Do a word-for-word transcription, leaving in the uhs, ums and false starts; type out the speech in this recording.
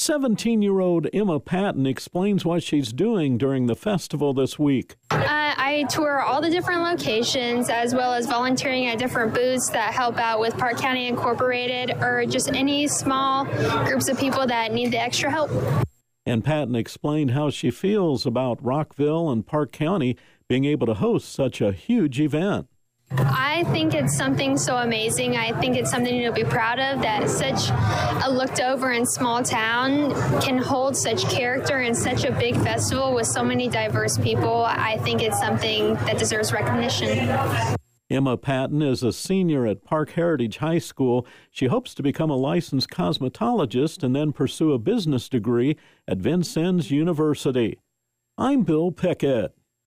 seventeen-year-old Emma Patton explains what she's doing during the festival this week. Uh, I tour all the different locations as well as volunteering at different booths that help out with Park County Incorporated or just any small groups of people that need the extra help. And Patton explained how she feels about Rockville and Park County being able to host such a huge event. I think it's something so amazing. I think it's something to be proud of, that such a looked over and small town can hold such character in such a big festival with so many diverse people. I think it's something that deserves recognition. Emma Patton is a senior at Park Heritage High School. She hopes to become a licensed cosmetologist and then pursue a business degree at Vincennes University. I'm Bill Pickett.